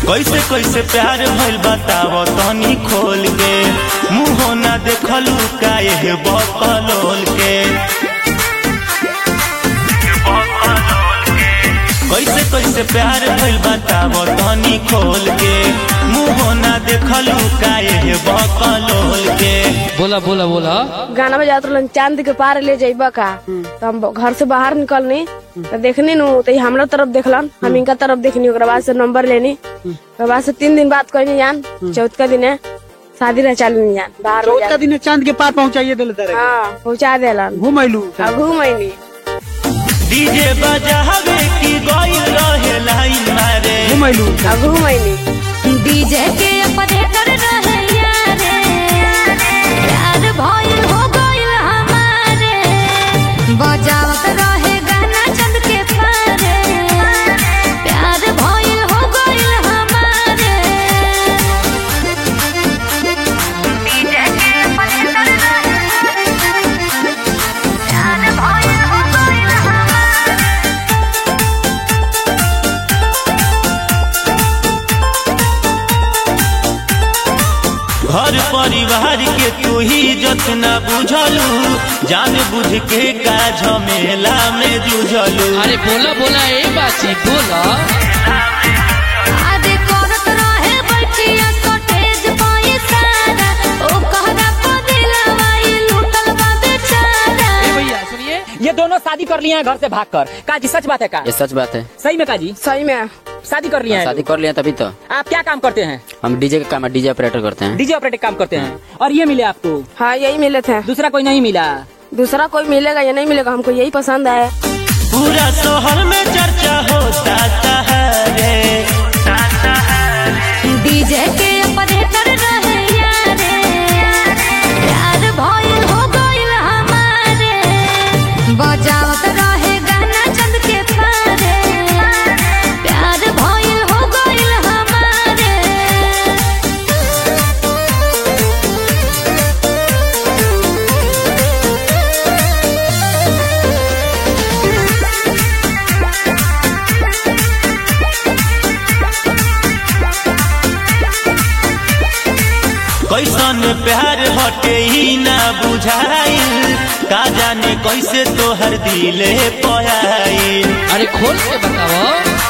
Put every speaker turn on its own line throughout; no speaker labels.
कैसे कैसे प्यार भइल बताओ तनी खोल के, मुँह ना देखलू काहे बकलोल के। कैसे कैसे प्यार भइल बताओ तनी खोल के, मुँह ना देखलू काहे बकलोल के।
बोला बोला बोला
गाना बजात रहलन चांद के पार ले जाइबा का। तो हम घर से बाहर निकलनी तो देखनी नु तो हमरा तरफ देखलन, हम इनका तरफ देखनी। ओकरा बाद से नंबर लेनी, ओकरा बाद से 3 दिन बाद कहनी जान चौथ का दिन है शादी रह चालू जान बाहर
चौथ का दिन चांद के पार पहुँचाइए दिल तरह।
हाँ पहुँचा देलन।
घुमैलू
घूमैनी
डीजे बजावे की गइल रहे लाइन मारे,
घुमैलू
घूमैनी
डीजे के ऑपरेटर रहे यारे, प्यार भइल हो गइल हमारे, बजावत रहे गाना चंद के पारे, प्यार भइल हो गइल हमारे। डीजे के ऑपरेटर रहे, प्यार भइल हो गइल हमारे।
घर परिवार के तू ही जतना बुझलू, जान बुझ के का झमेला में जुझलू।
अरे बोला बोला ए बाची बोला।
आदे करत रहे बैठिया कटेज पाई सारा, ओ कहरा पदिलवाई लूटल बा बेचारा।
भैया सुनिए, ये दोनों शादी कर लिए हैं घर से भागकर। काजी सच बात है का?
ये सच बात है।
सही में काजी?
सही में
शादी कर लिए हैं?
शादी कर लिया तभी तो।
आप क्या काम करते हैं?
हम डीजे का काम है, डीजे ऑपरेटर करते हैं।
डीजे ऑपरेटर काम करते हैं। और ये मिले आपको?
हाँ यही मिले थे,
दूसरा कोई नहीं मिला?
दूसरा कोई मिलेगा या नहीं मिलेगा, हमको यही पसंद है।
पूरा शहर में चर्चा होता है
डीजे के ऑपरेटर रहे यारे, प्यार भइल हो गइल हमारे, बजावत रहे गाना चंद के पारे, प्यार भइल हो गइल हमारे।
कैसन प्यार हटे ही ना बुझाइल, का जाने कैसे तोहर दिले पयाइल।
अरे खोल के बताओ।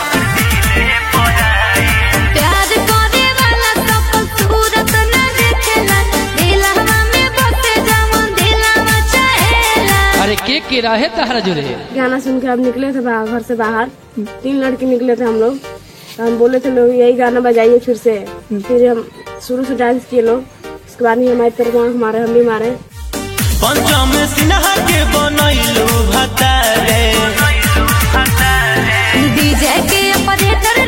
प्यार करे वाला सब सूरत न देखेला, दिलवा में बसे जवन दिलवा चाहेला।
अरे के राहे तहरा जुरे।
गाना सुन के अब निकले थे घर से बाहर, 3 लड़के निकले थे हम लोग। तो हम बोले थे लोग यही गाना बजाइए फिर से। फिर हम शुरू से डांस किए लोग, उसके बाद ही हमारी तरफ मारे, हम भी मारे।
पंचम सिन्हा के बनैलू भतारे,
डीजे के ऑपरेटर